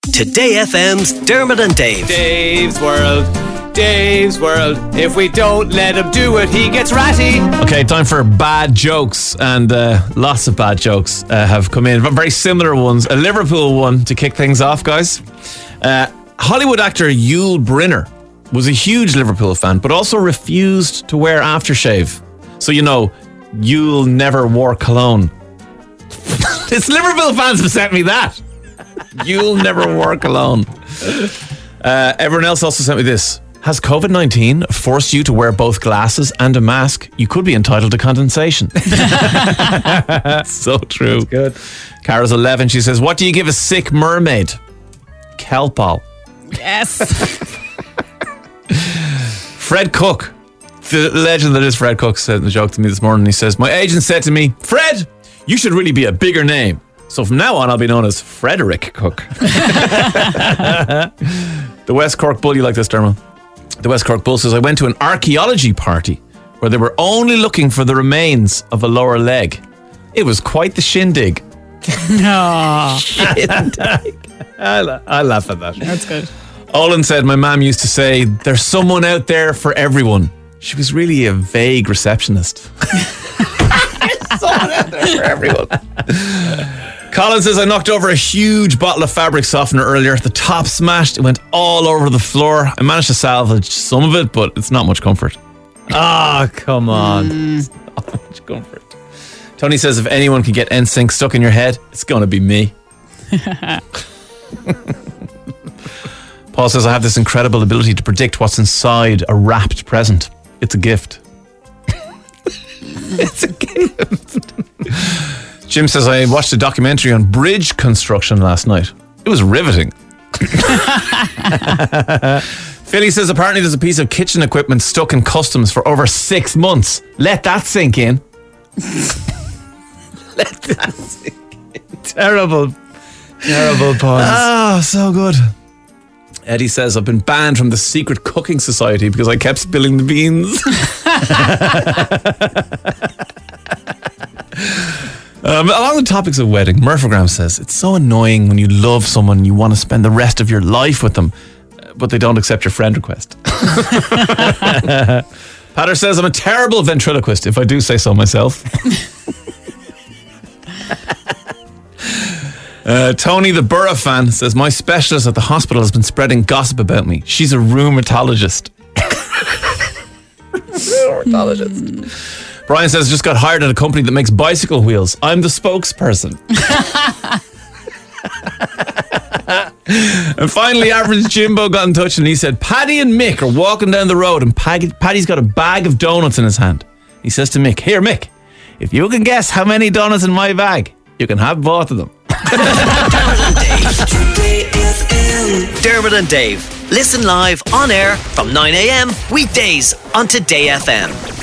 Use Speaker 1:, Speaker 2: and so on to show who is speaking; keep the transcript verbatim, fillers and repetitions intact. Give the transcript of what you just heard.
Speaker 1: Today F M's Dermot and Dave.
Speaker 2: Dave's World, Dave's World. If we don't let him do it, he gets ratty.
Speaker 3: Okay, time for bad jokes, and uh, lots of bad jokes uh, have come in. Very similar ones. A Liverpool one to kick things off, guys. Uh, Hollywood actor Yul Brynner was a huge Liverpool fan, but also refused to wear aftershave. So, you know, Yul never wore cologne. It's Liverpool fans have sent me that. Yul never wore cologne. Uh, everyone else also sent me this. Has covid nineteen forced you to wear both glasses and a mask? You could be entitled to condensation. So true. That's good. Cara's eleven. She says, what do you give a sick mermaid? Kelpal.
Speaker 4: Yes.
Speaker 3: Fred Cook, the legend that is Fred Cook, said the joke to me this morning. He says, my agent said to me, Fred, you should really be a bigger name. So from now on, I'll be known as Frederick Cook. The West Cork Bull, you like this, Dermot? The West Cork Bull says, I went to an archaeology party where they were only looking for the remains of a lower leg. It was quite the shindig.
Speaker 4: No.
Speaker 3: Shindig. I, la- I laugh at that.
Speaker 4: That's good.
Speaker 3: Olin said, my mum used to say, there's someone out there for everyone. She was really a vague receptionist. Someone out there for everyone. Colin says, I knocked over a huge bottle of fabric softener earlier. The top smashed. It went all over the floor. I managed to salvage some of it, but it's not much comfort. Ah, oh, come on. Mm. It's not much comfort. Tony says, if anyone can get N Sync stuck in your head, it's going to be me. Paul says, I have this incredible ability to predict what's inside a wrapped present. It's a gift. It's a gift. Jim says, I watched a documentary on bridge construction last night. It was riveting. Philly says, apparently there's a piece of kitchen equipment stuck in customs for over six months. Let that sink in. Let that sink in. Terrible, terrible puns. Ah, so good. Eddie says, I've been banned from the secret cooking society because I kept spilling the beans. Um, along the topics of wedding, Murphagram says, it's so annoying when you love someone and you want to spend the rest of your life with them, but they don't accept your friend request. Patter says, I'm a terrible ventriloquist, if I do say so myself. uh, Tony the Borough fan says, my specialist at the hospital has been spreading gossip about me. She's a rheumatologist. Rheumatologist. Brian says, just got hired at a company that makes bicycle wheels. I'm the spokesperson. And finally, Average Jimbo got in touch and he said, Paddy and Mick are walking down the road and Paddy, Paddy's got a bag of donuts in his hand. He says to Mick, here, Mick, if you can guess how many donuts in my bag, you can have both of them.
Speaker 1: Dermot and Dave. Today F M. Dermot and Dave. Listen live on air from nine a.m. weekdays on Today F M.